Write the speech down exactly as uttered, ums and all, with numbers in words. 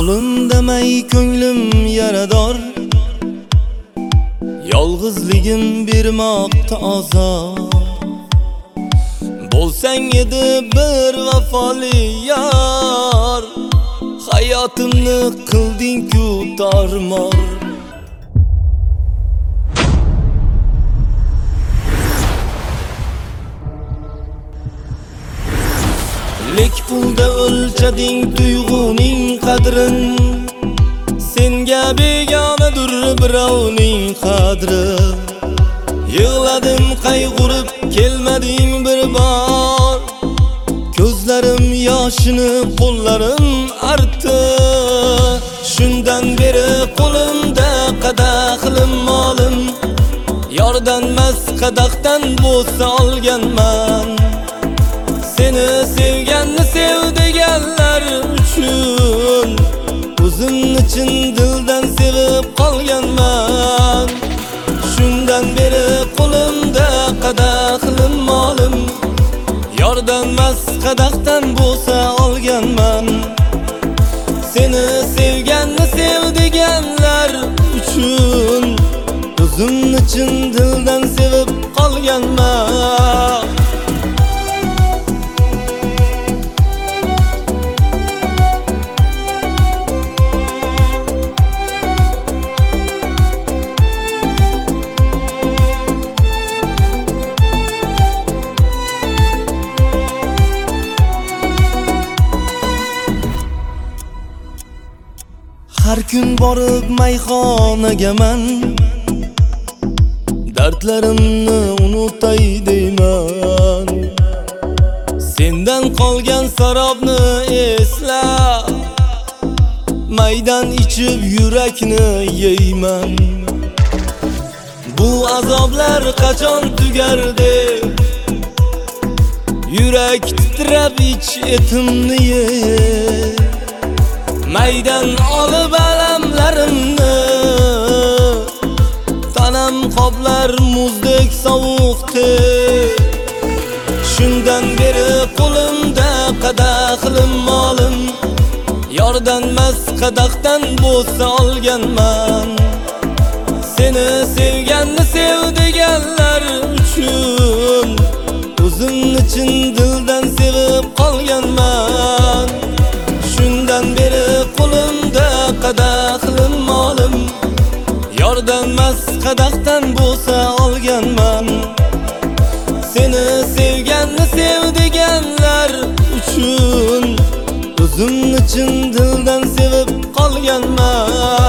Zulm demay ko'nglim yarador, yolg'izligim bermoqda azor. Bo'lsang edi bir vafoli yor, hayotimni qilding-ku tarmor. Lek pulda o'lchading tuyg'uning qadrin, senga begonadir birovning qadri. Yig'ladim qayg'urib kelmading bir bor, ko'zlarim yoshini qo'llarim artdi. Shundan beri qo'limda qadahlim molim, yordanmas qadahdan bo'lsa olganman. Seni sevganni sev deganlar uchun o'zimni chin dildan sevib qolganman. Shundan beri qo'limda qadahlim molim, yordanmas qadahdan bo'lsa olganman. Seni sevganni sev deganlar uchun o'zimni chin dildan sevib qolganman. Har kun borib mayxonaga man, dardlarimni unutay deyman. Sendan qolgan sarobni eslab, maydan ichib yurakni yeyman. Bu azoblar qachon tugar deb yurak titrab ich etimni yer. Maydan olib alamlarimni, tanam qoplar muzdek sovuqdi. Shundan beri qo'limda qadahlim molim, yordanmas qadahdan bo'lsa olganman. Seni sevganni sev deganlar uchun o'zimni chin dildan sevib qolganman. Shundan beri qo'limda qadahlim molim, yordanmas qadahdan bo'lsa olganman. Seni sevganni sev deganlar uchun o'zimni chin dildan sevib qolganman.